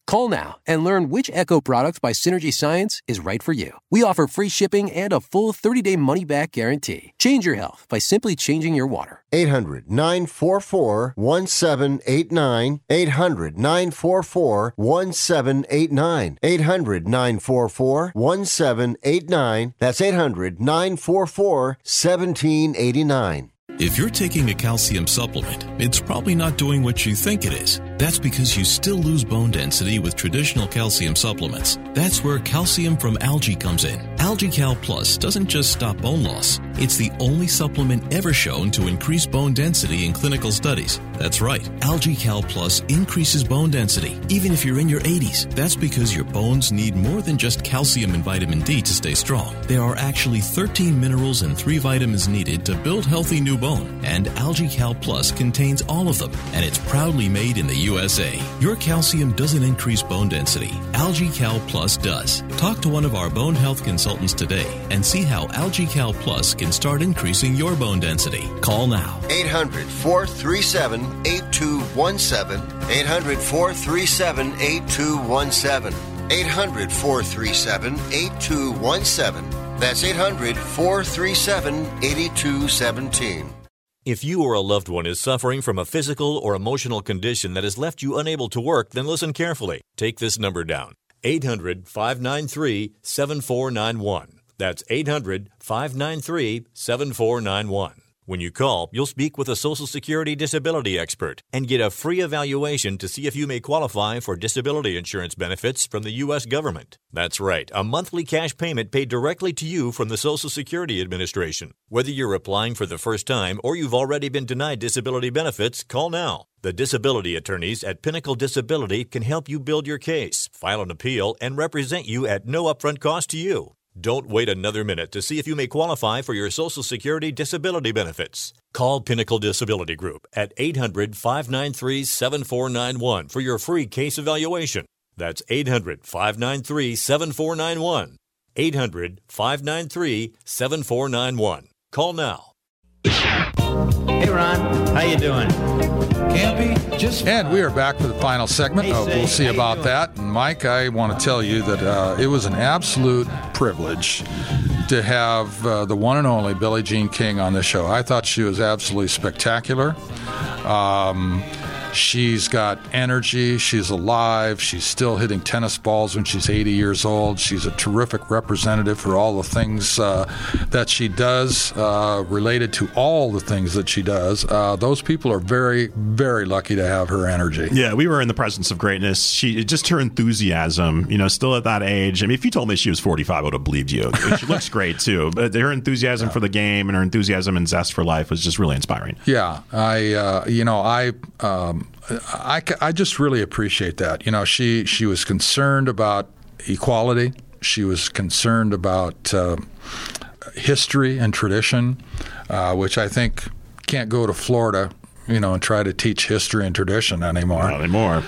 Call now and learn which Echo product by Synergy Science is right for you. We offer free shipping and a full thirty-day money-back guarantee. Change your health by simply changing your water. eight hundred nine four four one seven eight nine. eight hundred nine four four one seven eight nine. eight hundred nine four four one seven eight nine. That's eight hundred nine four four one seven eight nine. If you're taking a calcium supplement, it's probably not doing what you think it is. That's because you still lose bone density with traditional calcium supplements. That's where calcium from algae comes in. AlgaeCal Plus doesn't just stop bone loss. It's the only supplement ever shown to increase bone density in clinical studies. That's right. AlgaeCal Plus increases bone density, even if you're in your eighties. That's because your bones need more than just calcium and vitamin D to stay strong. There are actually thirteen minerals and three vitamins needed to build healthy new bone, and AlgaeCal Plus contains all of them, and it's proudly made in the U S A. Your calcium doesn't increase bone density. AlgaeCal Plus does. Talk to one of our bone health consultants today and see how AlgaeCal Plus can start increasing your bone density. Call now. eight hundred four three seven eight two one seven. eight hundred four three seven eight two one seven. eight hundred four three seven eight two one seven. That's eight hundred four three seven eight two one seven. If you or a loved one is suffering from a physical or emotional condition that has left you unable to work, then listen carefully. Take this number down. eight hundred five nine three seven four nine one. That's eight hundred five nine three seven four nine one. When you call, you'll speak with a Social Security disability expert and get a free evaluation to see if you may qualify for disability insurance benefits from the U S government. That's right, a monthly cash payment paid directly to you from the Social Security Administration. Whether you're applying for the first time or you've already been denied disability benefits, call now. The disability attorneys at Pinnacle Disability can help you build your case, file an appeal, and represent you at no upfront cost to you. Don't wait another minute to see if you may qualify for your Social Security disability benefits. Call Pinnacle Disability Group at eight hundred five nine three seven four nine one for your free case evaluation. That's eight hundred five nine three seven four nine one. eight hundred five nine three seven four nine one. Call now. Hey, Ron. How you doing? Campy, just and we are back for the final segment. Hey, uh, Say, we'll see how you about doing? that. And Mike, I want to tell you that uh, it was an absolute privilege to have uh, the one and only Billie Jean King on this show. I thought she was absolutely spectacular. Um, she's got energy. She's alive. She's still hitting tennis balls when she's eighty years old. She's a terrific representative for all the things uh, that she does, uh, related to all the things that she does. Uh, those people are very, very lucky to have her energy. Yeah, we were in the presence of greatness. She just her enthusiasm, you know, still at that age. I mean, if you told me she was forty-five, I would have believed you. She looks great too, but her enthusiasm yeah. for the game and her enthusiasm and zest for life was just really inspiring. Yeah, I, uh, you know, I. Um, I, I just really appreciate that. You know, she, she was concerned about equality. She was concerned about uh, history and tradition, uh, which I think can't go to Florida, you know, and try to teach history and tradition anymore. Not anymore.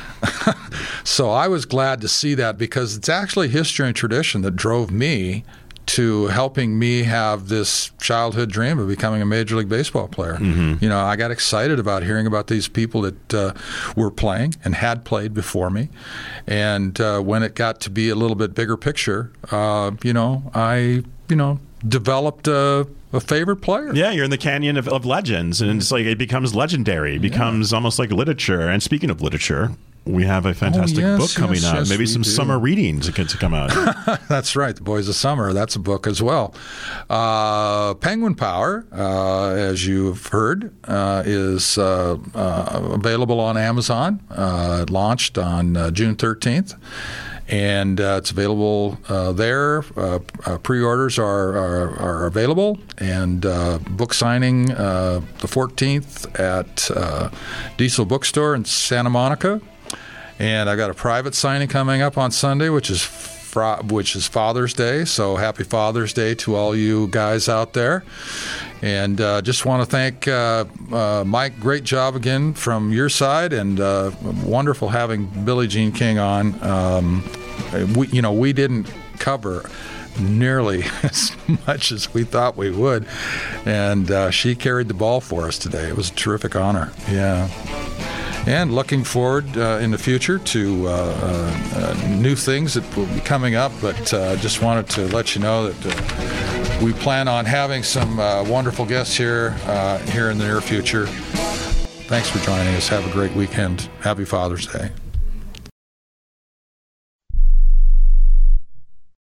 So I was glad to see that because it's actually history and tradition that drove me to helping me have this childhood dream of becoming a Major League Baseball player. Mm-hmm. You know, I got excited about hearing about these people that uh, were playing and had played before me. And uh, when it got to be a little bit bigger picture, uh, you know, I, you know, developed a, a favorite player. Yeah, you're in the canyon of, of legends, and it's like it becomes legendary. It becomes yeah. almost like literature. And speaking of literature, we have a fantastic oh, yes, book coming yes, out. yes, Maybe some do. summer readings to, to come out. That's right. The Boys of Summer. That's a book as well. Uh, Penguin Power, uh, as you've heard, uh, is uh, uh, available on Amazon. Uh, it launched on uh, June thirteenth. And uh, it's available uh, there. Uh, uh, pre-orders are, are, are available. And uh, book signing uh, the fourteenth at uh, Diesel Bookstore in Santa Monica. And I got a private signing coming up on Sunday, which is fr- which is Father's Day. So happy Father's Day to all you guys out there. And uh, just want to thank uh, uh, Mike. Great job again from your side, and uh, wonderful having Billie Jean King on. Um, we, you know, we didn't cover nearly as much as we thought we would, and uh, she carried the ball for us today. It was a terrific honor. Yeah. and looking forward uh, in the future to uh, uh, uh, new things that will be coming up. But uh, just wanted to let you know that uh, we plan on having some uh, wonderful guests here uh, here in the near future. Thanks for joining us. Have a great weekend. Happy Father's Day.